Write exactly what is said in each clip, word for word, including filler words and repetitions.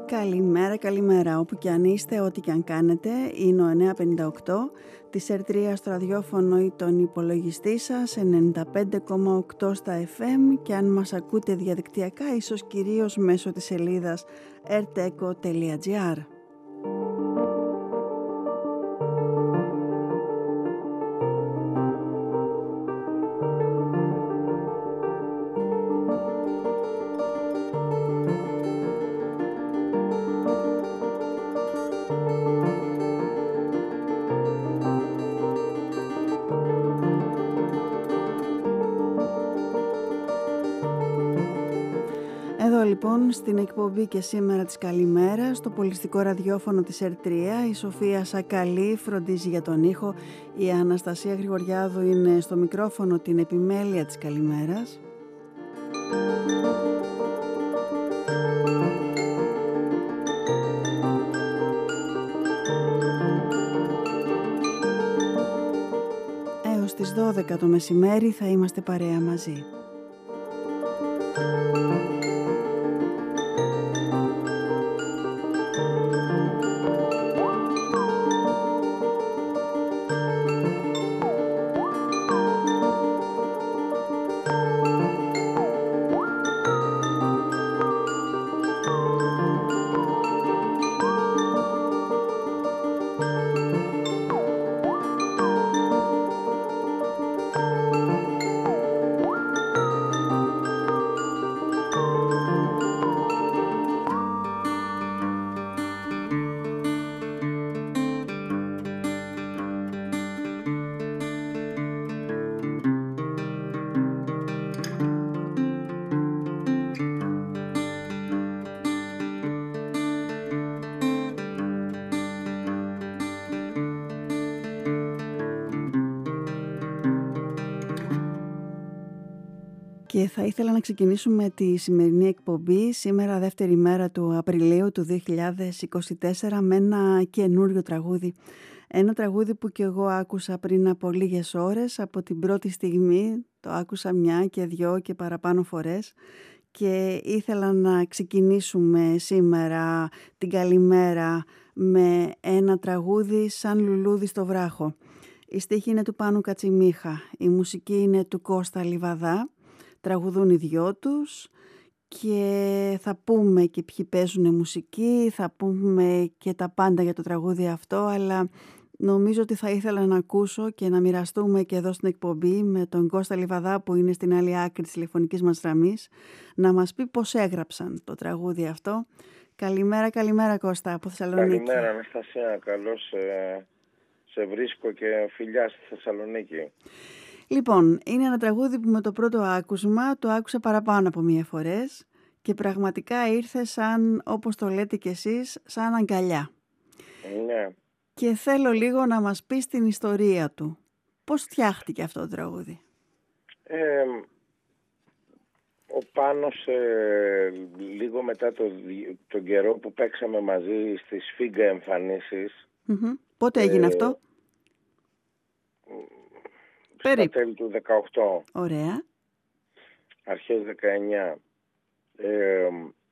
Καλημέρα, καλημέρα. Όπου και αν είστε, ό,τι και αν κάνετε, είναι ο εννιακόσια πενήντα οκτώ της ερ τρία στο ραδιόφωνο ή τον υπολογιστή σας, ενενήντα πέντε κόμμα οκτώ στα εφ εμ, και αν μας ακούτε διαδικτυακά, ίσως κυρίως μέσω της σελίδας ερτέκο τελεία τζι άρ. Εδώ λοιπόν στην εκπομπή και σήμερα της καλημέρας, στο πολιστικό ραδιόφωνο της ερ τρία, η Σοφία Σακαλή φροντίζει για τον ήχο, η Αναστασία Γρηγοριάδου είναι στο μικρόφωνο, την επιμέλεια της καλημέρας. Έως τις δώδεκα το μεσημέρι θα είμαστε παρέα μαζί. Και θα ήθελα να ξεκινήσουμε τη σημερινή εκπομπή, σήμερα δεύτερη μέρα του Απριλίου του δύο χιλιάδες είκοσι τέσσερα, με ένα καινούριο τραγούδι. Ένα τραγούδι που κι εγώ άκουσα πριν από λίγες ώρες, από την πρώτη στιγμή, το άκουσα μια και δυο και παραπάνω φορές, και ήθελα να ξεκινήσουμε σήμερα την καλημέρα με ένα τραγούδι σαν λουλούδι στο βράχο. Η στίχη είναι του Πάνου Κατσιμίχα, η μουσική είναι του Κώστα Λιβαδά. Τραγουδούν οι δυο τους και θα πούμε και ποιοι παίζουν μουσική, θα πούμε και τα πάντα για το τραγούδι αυτό, αλλά νομίζω ότι θα ήθελα να ακούσω και να μοιραστούμε και εδώ στην εκπομπή με τον Κώστα Λιβαδά, που είναι στην άλλη άκρη της τηλεφωνικής μας γραμμής, να μας πει πώς έγραψαν το τραγούδι αυτό. Καλημέρα, καλημέρα Κώστα από Θεσσαλονίκη. Καλημέρα Αναστασία, καλώς σε, σε βρίσκω και φιλιά στη Θεσσαλονίκη. Λοιπόν, είναι ένα τραγούδι που με το πρώτο άκουσμα το άκουσα παραπάνω από μία φορές και πραγματικά ήρθε σαν, όπως το λέτε κι εσείς, σαν αγκαλιά. Ναι. Και θέλω λίγο να μας πεις την ιστορία του. Πώς φτιάχτηκε αυτό το τραγούδι? Ε, ο Πάνος ε, λίγο μετά το, τον καιρό που παίξαμε μαζί στις Φίγκα εμφανίσεις. Mm-hmm. Πότε έγινε ε, αυτό? Στα τέλη του δεκαοκτώ. Ωραία. Αρχές δεκαεννιά. Ε,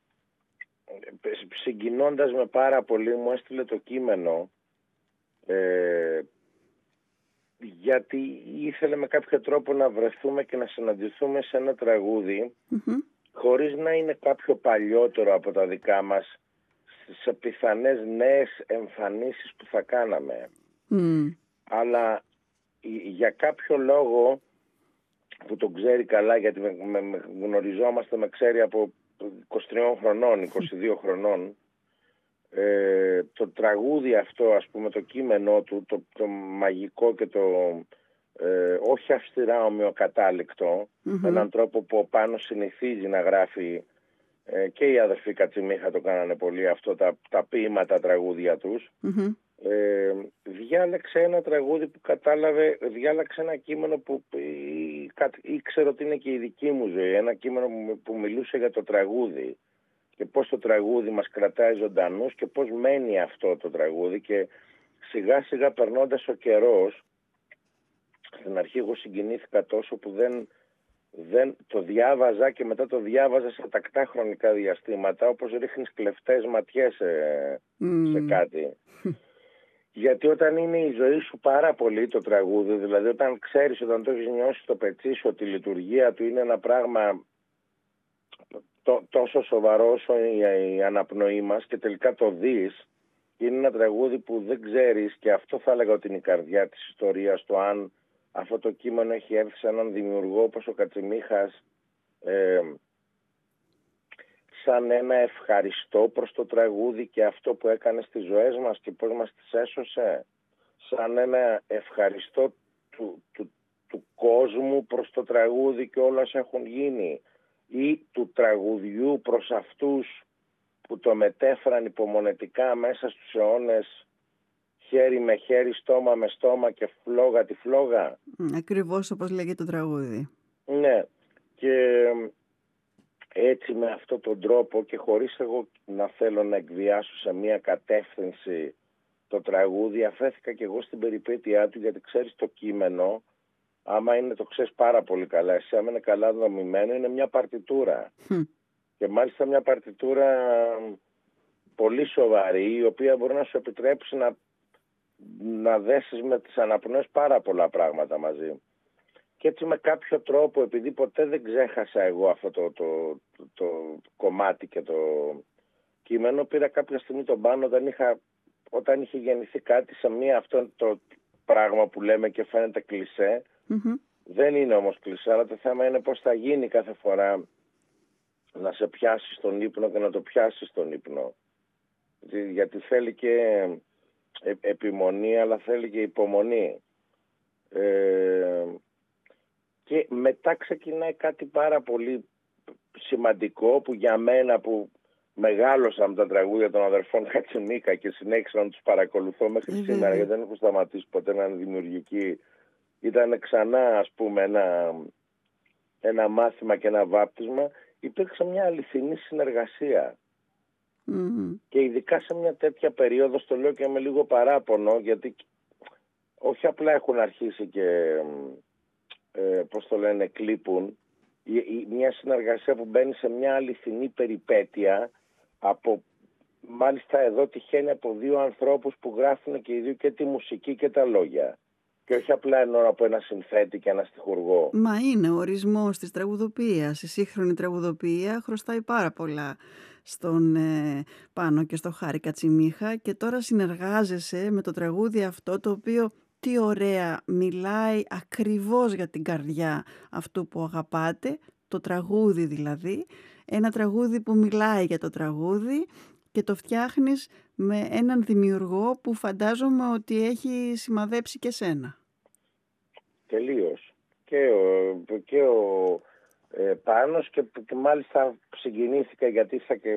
συγκινώντας με πάρα πολύ, μου έστειλε το κείμενο, ε, γιατί ήθελε με κάποιο τρόπο να βρεθούμε και να συναντηθούμε σε ένα τραγούδι, mm-hmm. χωρίς να είναι κάποιο παλιότερο από τα δικά μας, σε πιθανές νέες εμφανίσεις που θα κάναμε. Mm. Αλλά για κάποιο λόγο που τον ξέρει καλά, γιατί με, με, με γνωριζόμαστε, με ξέρει από είκοσι τρία χρονών, είκοσι δύο χρονών, ε, το τραγούδι αυτό, ας πούμε, το κείμενό του, το, το μαγικό και το ε, όχι αυστηρά ομοιοκατάληκτο, mm-hmm. με έναν τρόπο που ο Πάνος συνηθίζει να γράφει, ε, και οι αδερφοί Κατσιμίχα το κάνανε πολύ αυτό, τα, τα ποίηματα τραγούδια τους. Mm-hmm. Ε, διάλεξε ένα τραγούδι που κατάλαβε, διάλεξε ένα κείμενο που ή, ήξερε ότι είναι και η δική μου ζωή, ένα κείμενο που, που μιλούσε για το τραγούδι και πώς το τραγούδι μας κρατάει ζωντανούς και πώς μένει αυτό το τραγούδι, και σιγά σιγά περνώντας ο καιρός, στην αρχή εγώ συγκινήθηκα τόσο που δεν δεν το διάβαζα και μετά το διάβαζα σε τακτά χρονικά διαστήματα, όπως ρίχνεις κλεφτές ματιές σε, mm. σε κάτι. Γιατί όταν είναι η ζωή σου πάρα πολύ το τραγούδι, δηλαδή όταν ξέρεις, όταν το έχεις νιώσει στο πετσί σου ότι η λειτουργία του είναι ένα πράγμα τό, τόσο σοβαρό όσο η, η αναπνοή μας και τελικά το δεις, είναι ένα τραγούδι που δεν ξέρεις, και αυτό θα έλεγα ότι είναι η καρδιά της ιστορίας, το αν αυτό το κείμενο έχει έρθει σε έναν δημιουργό όπως ο Κατσιμίχας ε, σαν ένα ευχαριστώ προς το τραγούδι και αυτό που έκανε στις ζωές μας και πώς μας τις έσωσε, σαν ένα ευχαριστώ του, του, του κόσμου προς το τραγούδι και όλα όσα έχουν γίνει, ή του τραγουδιού προς αυτούς που το μετέφραν υπομονετικά μέσα στους αιώνες, χέρι με χέρι, στόμα με στόμα και φλόγα τη φλόγα. Ακριβώς όπως λέγει το τραγούδι. Ναι, και έτσι με αυτόν τον τρόπο και χωρίς εγώ να θέλω να εκβιάσω σε μια κατεύθυνση το τραγούδι, αφέθηκα και εγώ στην περιπέτειά του, γιατί ξέρεις το κείμενο, άμα είναι, το ξέρεις πάρα πολύ καλά εσύ, άμα είναι καλά δομημένο, είναι μια παρτιτούρα. Mm. Και μάλιστα μια παρτιτούρα πολύ σοβαρή, η οποία μπορεί να σου επιτρέψει να, να δέσεις με τις αναπνοές πάρα πολλά πράγματα μαζί. Και έτσι με κάποιο τρόπο, επειδή ποτέ δεν ξέχασα εγώ αυτό το, το, το, το κομμάτι και το κείμενο, πήρα κάποια στιγμή τον Πάνο όταν, είχα, όταν είχε γεννηθεί κάτι σε μία αυτό το πράγμα που λέμε και φαίνεται κλισέ. Mm-hmm. Δεν είναι όμως κλισέ, αλλά το θέμα είναι πώς θα γίνει κάθε φορά να σε πιάσει στον ύπνο και να το πιάσει στον ύπνο. Γιατί θέλει και επιμονή, αλλά θέλει και υπομονή. Ε, και μετά ξεκινάει κάτι πάρα πολύ σημαντικό που για μένα, που μεγάλωσα με τα τραγούδια των αδερφών Κατσιμίχα και συνέχισα να τους παρακολουθώ μέχρι mm-hmm. σήμερα, γιατί δεν έχω σταματήσει ποτέ να είναι δημιουργική, ήταν ξανά ας πούμε ένα, ένα μάθημα και ένα βάπτισμα. Υπήρξε μια αληθινή συνεργασία. Mm-hmm. Και ειδικά σε μια τέτοια περίοδο, το λέω και με λίγο παράπονο, γιατί όχι απλά έχουν αρχίσει και ε, πώς το λένε, κλείπουν, η, η, μια συνεργασία που μπαίνει σε μια αληθινή περιπέτεια, από, μάλιστα εδώ τυχαίνει από δύο ανθρώπους που γράφουν και οι δύο και τη μουσική και τα λόγια. Και όχι απλά εννοώ από ένα συνθέτη και ένα στιχουργό. Μα είναι ο ορισμός της τραγουδοποιίας. Η σύγχρονη τραγουδοποιία χρωστάει πάρα πολλά στον ε, Πάνο και στο Χάρη Κατσιμίχα, και τώρα συνεργάζεσαι με το τραγούδι αυτό, το οποίο τι ωραία μιλάει ακριβώς για την καρδιά αυτού που αγαπάτε, το τραγούδι δηλαδή, ένα τραγούδι που μιλάει για το τραγούδι, και το φτιάχνεις με έναν δημιουργό που φαντάζομαι ότι έχει σημαδέψει και σένα. Τελείως. Και ο, και ο ε, Πάνος και, και μάλιστα συγκινήθηκα γιατί ήρθα και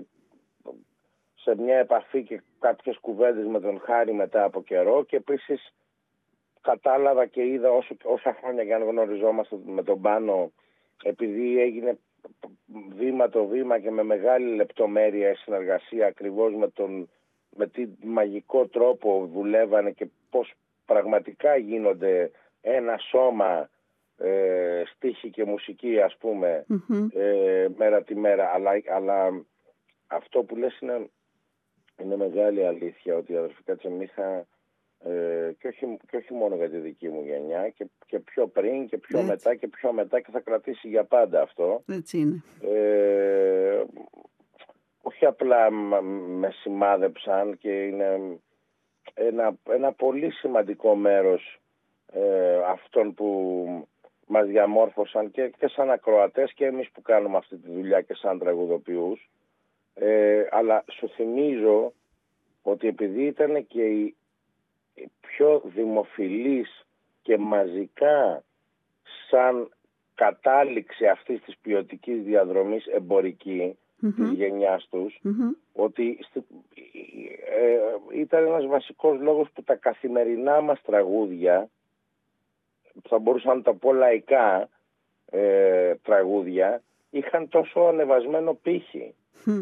σε μια επαφή και κάποιες κουβέντες με τον Χάρη μετά από καιρό, και επίσης κατάλαβα και είδα όσο, όσα χρόνια για να γνωριζόμαστε με τον Πάνο, επειδή έγινε βήμα το βήμα και με μεγάλη λεπτομέρεια η συνεργασία, ακριβώς με τον με τι μαγικό τρόπο δουλεύανε και πώς πραγματικά γίνονται ένα σώμα, ε, στίχη και μουσική ας πούμε, mm-hmm. ε, μέρα τη μέρα, αλλά, αλλά αυτό που λες είναι, είναι μεγάλη αλήθεια, ότι η αδερφή Κατσιμίχα ε, και, όχι, και όχι μόνο για τη δική μου γενιά, και, και πιο πριν και πιο Έτσι. μετά και πιο μετά, και θα κρατήσει για πάντα αυτό. Έτσι είναι. Ε, όχι απλά με σημάδεψαν, και είναι ένα, ένα πολύ σημαντικό μέρος ε, αυτών που μας διαμόρφωσαν και, και σαν ακροατές, και εμείς που κάνουμε αυτή τη δουλειά και σαν τραγουδοποιούς. Ε, αλλά σου θυμίζω ότι επειδή ήταν και οι πιο δημοφιλείς και μαζικά σαν κατάληξη αυτής της ποιοτικής διαδρομής εμπορική, mm-hmm. της γενιάς τους, mm-hmm. ότι ε, ήταν ένας βασικός λόγος που τα καθημερινά μας τραγούδια, θα μπορούσα να τα πω λαϊκά ε, τραγούδια, είχαν τόσο ανεβασμένο πύχη. Mm.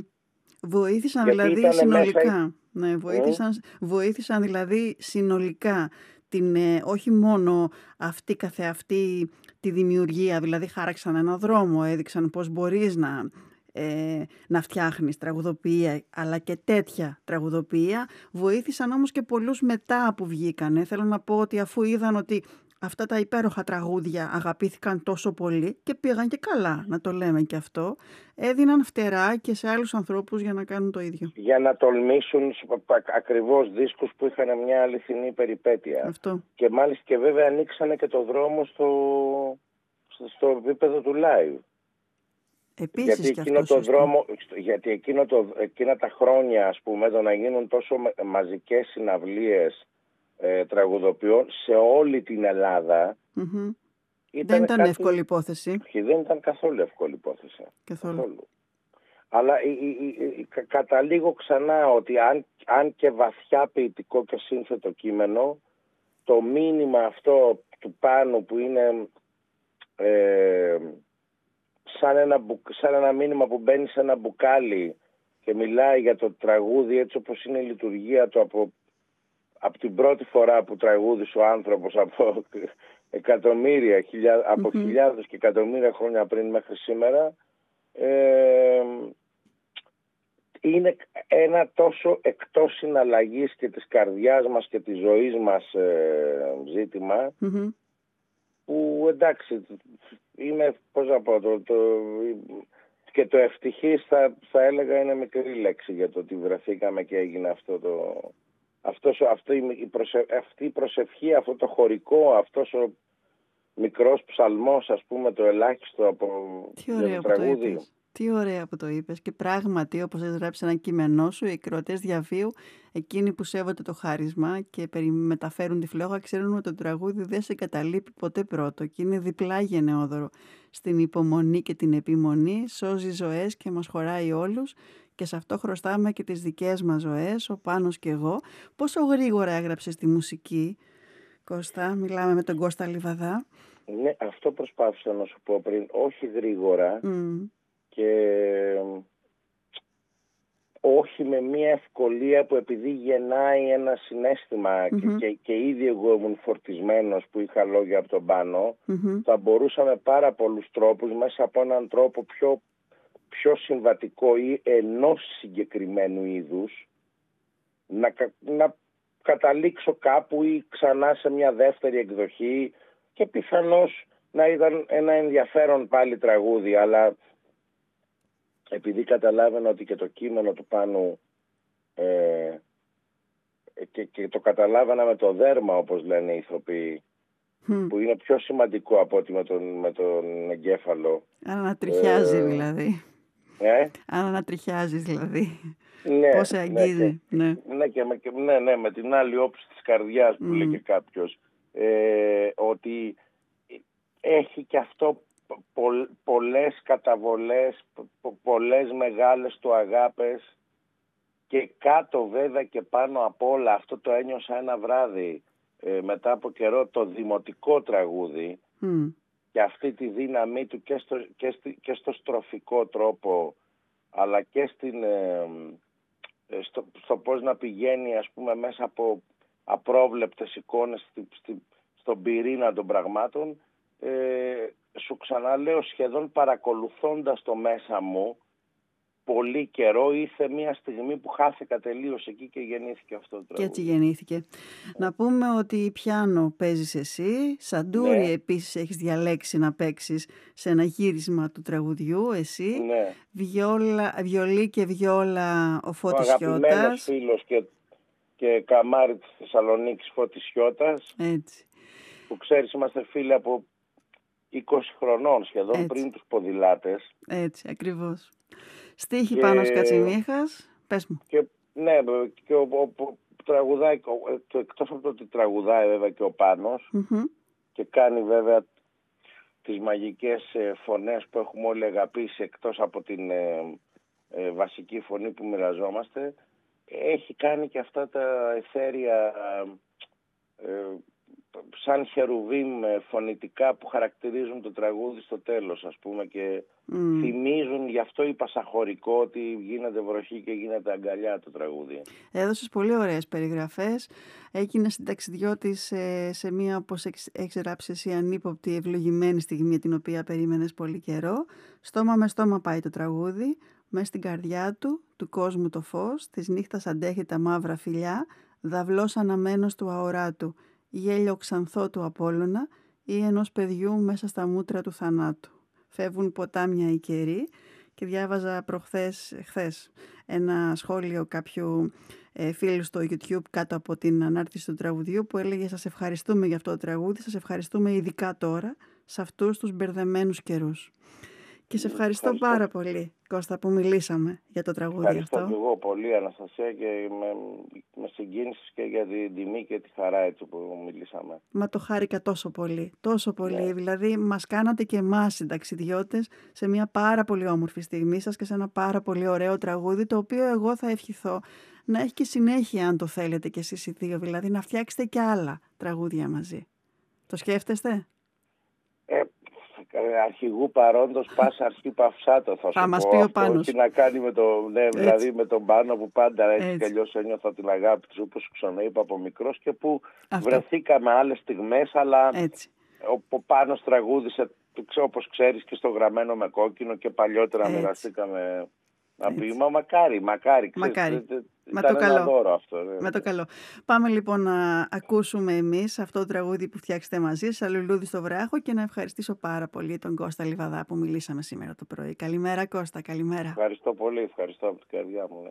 Βοήθησαν γιατί δηλαδή συνολικά. Μέσα... Ναι, βοήθησαν, mm. βοήθησαν δηλαδή συνολικά την, ε, όχι μόνο αυτή καθεαυτή τη δημιουργία, δηλαδή χάραξαν ένα δρόμο, έδειξαν πώς μπορείς να, ε, να φτιάχνεις τραγουδοποιία, αλλά και τέτοια τραγουδοποιία. Βοήθησαν όμως και πολλούς μετά που βγήκανε. Θέλω να πω ότι αφού είδαν ότι αυτά τα υπέροχα τραγούδια αγαπήθηκαν τόσο πολύ και πήγαν και καλά, να το λέμε και αυτό, έδιναν φτερά και σε άλλους ανθρώπους για να κάνουν το ίδιο. Για να τολμήσουν ακριβώς δίσκους που είχαν μια αληθινή περιπέτεια. Αυτό. Και μάλιστα και βέβαια ανοίξανε και το δρόμο στο, στο επίπεδο του live. Επίσης γιατί, και εκείνο αυτό το δρόμο, γιατί εκείνο το, εκείνα τα χρόνια, ας πούμε, το να γίνουν τόσο μαζικές συναυλίες ε, τραγουδοποιών σε όλη την Ελλάδα, mm-hmm. ήταν δεν ήταν κάτι... εύκολη υπόθεση. Και δεν ήταν καθόλου εύκολη υπόθεση. Καθόλου. καθόλου. Αλλά η, η, η, κα, καταλήγω ξανά ότι αν, αν και βαθιά ποιητικό και σύνθετο κείμενο, το μήνυμα αυτό του πάνω που είναι ε, σαν, ένα, σαν ένα μήνυμα που μπαίνει σε ένα μπουκάλι και μιλάει για το τραγούδι έτσι όπως είναι η λειτουργία του από, από την πρώτη φορά που τραγούδισε ο άνθρωπος από εκατομμύρια, χιλιά, από mm-hmm. χιλιάδες και εκατομμύρια χρόνια πριν μέχρι σήμερα, ε, είναι ένα τόσο εκτός συναλλαγής και της καρδιάς μας και της ζωής μας ε, ζήτημα, mm-hmm. που εντάξει, είμαι, πώς να πω, το, το, και το ευτυχής θα, θα έλεγα είναι μικρή λέξη για το ότι βρεθήκαμε και έγινε αυτό το... Αυτός, αυτό, η προσε, αυτή η προσευχή, αυτό το χωρικό, αυτός ο μικρός ψαλμός, ας πούμε, το ελάχιστο από το τραγούδι. Τι ωραία που το είπες. Και πράγματι, όπως has γράψει ένα κείμενό σου, οι ακροατές διαβίου, εκείνοι που σέβονται το χάρισμα και μεταφέρουν τη φλόγα, ξέρουν ότι το τραγούδι δεν σε καταλείπει ποτέ πρώτο και είναι διπλά γενναιόδωρο. Στην υπομονή και την επιμονή σώζει ζωές και μας χωράει όλους, και σε αυτό χρωστάμε και τις δικές μας ζωές, ο Πάνος και εγώ. Πόσο γρήγορα έγραψες τη μουσική, Κώστα? Μιλάμε με τον Κώστα Λιβαδά. Ναι, αυτό προσπάθησα να σου πω πριν. Όχι γρήγορα mm. και όχι με μια ευκολία που επειδή γεννάει ένα συναίσθημα mm-hmm. και, και, και ήδη εγώ ήμουν φορτισμένος που είχα λόγια από τον Πάνο, mm-hmm. θα μπορούσα με πάρα πολλούς τρόπους μέσα από έναν τρόπο πιο, πιο συμβατικό ή ενός συγκεκριμένου είδους να, να καταλήξω κάπου ή ξανά σε μια δεύτερη εκδοχή και πιθανώς να ήταν ένα ενδιαφέρον πάλι τραγούδι, αλλά επειδή καταλάβαινα ότι και το κείμενο του Πάνου ε, και, και το καταλάβαινα με το δέρμα, όπως λένε οι ηθοποιοί, mm. που είναι πιο σημαντικό από ότι με τον, με τον εγκέφαλο. Ανατριχιάζει ε, δηλαδή. Ε? Ανατριχιάζεις δηλαδή. Ναι, πώς σε αγγίζει. Ναι, ναι. Ναι, και με, ναι, ναι, με την άλλη όψη της καρδιάς που mm. λέει και κάποιος. Ε, ότι έχει και αυτό πο, πολλές καταβολές, πο, πολλές μεγάλες του αγάπες και κάτω βέβαια και πάνω απ' όλα, αυτό το ένιωσα ένα βράδυ ε, μετά από καιρό, το δημοτικό τραγούδι mm. και αυτή τη δύναμή του και στο, και στη, και στο στροφικό τρόπο, αλλά και στην, ε, στο, στο πώς να πηγαίνει, ας πούμε, μέσα από απρόβλεπτες εικόνες στη, στη, στον πυρήνα των πραγμάτων. Ε, σου ξαναλέω, σχεδόν παρακολουθώντας το μέσα μου πολύ καιρό, ήρθε μια στιγμή που χάθηκα τελείως εκεί και γεννήθηκε αυτό το τραγούδι. Και έτσι γεννήθηκε. Yeah. Να πούμε ότι πιάνο παίζεις εσύ, σαντούρι yeah. επίσης έχεις διαλέξει να παίξεις σε ένα γύρισμα του τραγουδιού εσύ, yeah. βιόλα, βιολί και βιόλα ο Φώτης Χιώτας. Ο αγαπημένος φίλος και, και καμάρι της Θεσσαλονίκης, Φώτης Χιώτας. Έτσι. Που ξέρεις, είμαστε φίλοι από είκοσι χρονών σχεδόν. Έτσι. Πριν τους ποδηλάτες. Έτσι, ακριβώς. Στίχη και... Πάνος Κατσιμίχας, πες μου. Και, ναι, και ο, ο, ο, τραγουδάει, το, εκτός από το ότι τραγουδάει βέβαια και ο Πάνος mm-hmm. και κάνει βέβαια τις μαγικές ε, φωνές που έχουμε όλοι αγαπήσει, εκτός από την ε, ε, βασική φωνή που μοιραζόμαστε, έχει κάνει και αυτά τα εθέρια ε, σαν χερουβίμ φωνητικά που χαρακτηρίζουν το τραγούδι στο τέλος, ας πούμε, και mm. θυμίζουν, γι' αυτό είπα σαχωρικό, ότι γίνεται βροχή και γίνεται αγκαλιά το τραγούδι. Έδωσες πολύ ωραίες περιγραφές. Έγινες συνταξιδιώτης σε, σε μία, όπως έχεις γράψει εσύ, ανύποπτη, ευλογημένη στιγμή, την οποία περίμενες πολύ καιρό. Στόμα με στόμα πάει το τραγούδι, μες στην καρδιά του, του κόσμου το φως, της νύχτας αντέχει τα μαύρα φιλιά, δαυλός αναμένος του αοράτου, γέλιο ξανθό του Απόλλωνα ή ενός παιδιού μέσα στα μούτρα του θανάτου. Φεύγουν ποτάμια οι καιροί και διάβαζα προχθές, χθες, ένα σχόλιο κάποιου ε, φίλου στο YouTube κάτω από την ανάρτηση του τραγουδιού που έλεγε «Σας ευχαριστούμε για αυτό το τραγούδι, σας ευχαριστούμε ειδικά τώρα, σε αυτούς τους μπερδεμένους καιρούς». Και σε ευχαριστώ, ευχαριστώ πάρα πολύ, Κώστα, που μιλήσαμε για το τραγούδι ευχαριστώ αυτό. Ευχαριστώ και εγώ πολύ, Αναστασία, και με, με συγκίνησες και για την τιμή και τη χαρά έτσι που μιλήσαμε. Μα το χάρηκα τόσο πολύ, τόσο πολύ. Ναι. Δηλαδή μας κάνατε και εμάς συνταξιδιώτες σε μια πάρα πολύ όμορφη στιγμή σας και σε ένα πάρα πολύ ωραίο τραγούδι, το οποίο εγώ θα ευχηθώ να έχει και συνέχεια, αν το θέλετε κι εσείς οι δύο, δηλαδή να φτιάξετε και άλλα τραγούδια μαζί. Το σκέφτεστε? Ε, αρχηγού παρόντος πάσα αρχή παυσάτο, θα σου θα πω. μας πει ο Πάνος. Έχει να κάνει με, το, ναι, δηλαδή με τον Πάνο που πάντα έτσι κι αλλιώς ένιωθα την αγάπη του, όπως ξαναείπα από μικρός, και που αυτό. Βρεθήκαμε άλλες στιγμές, αλλά έτσι. Ο, ο Πάνος τραγούδισε, όπως ξέρεις, και στο Γραμμένο με κόκκινο, και παλιότερα έτσι. Μοιραστήκαμε ένα ποίημα. Μακάρι, μακάρι. Μακάρι. Ξέρεις, με ήταν το ένα καλό. δώρο αυτό. Ναι. Με το καλό. Πάμε λοιπόν να ακούσουμε εμείς αυτό το τραγούδι που φτιάξετε μαζί, «Σαν λουλούδι στο βράχο», και να ευχαριστήσω πάρα πολύ τον Κώστα Λιβαδά που μιλήσαμε σήμερα το πρωί. Καλημέρα, Κώστα, καλημέρα. Ευχαριστώ πολύ, ευχαριστώ από την καρδιά μου. Ναι.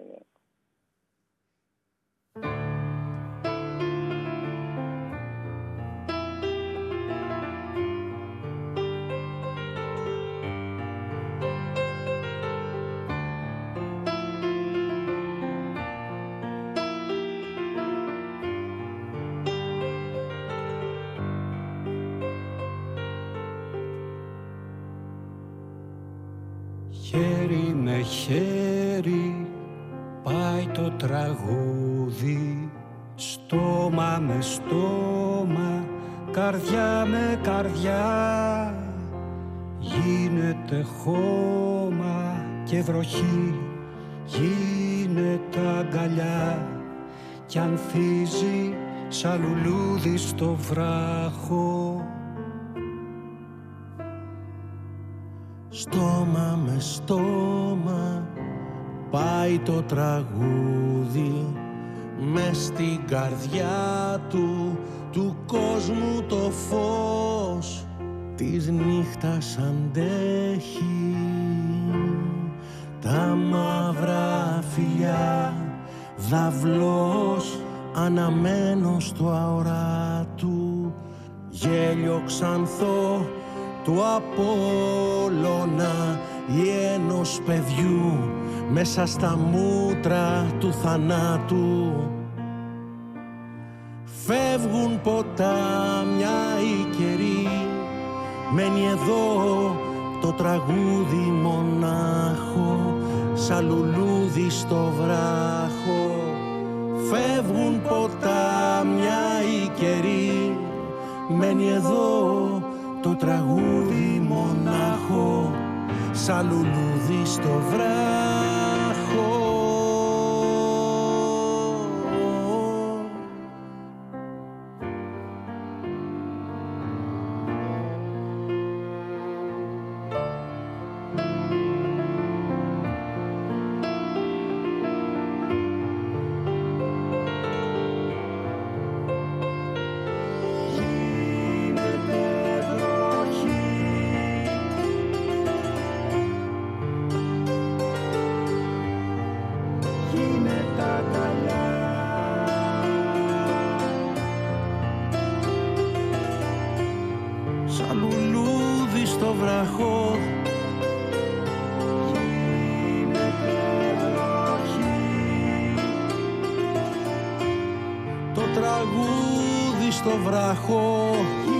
Χέρι με χέρι πάει το τραγούδι, στόμα με στόμα, καρδιά με καρδιά. Γίνεται χώμα και βροχή, γίνεται αγκαλιά, κι ανθίζει σαν λουλούδι στο βράχο. Στόμα με στόμα πάει το τραγούδι, μες στην καρδιά του, του κόσμου το φως, της νύχτας αντέχει τα μαύρα φιλιά, δαυλός αναμένος του αοράτου, γέλιο ξανθό του Απόλλωνα ή ενός παιδιού μέσα στα μούτρα του θανάτου. Φεύγουν ποτάμια οι καιροί, μένει εδώ το τραγούδι μονάχο, σαν λουλούδι στο βράχο. Φεύγουν ποτάμια οι καιροί, μένει εδώ το τραγούδι μονάχο, σαν λουλούδι στο βράχο. Βράχο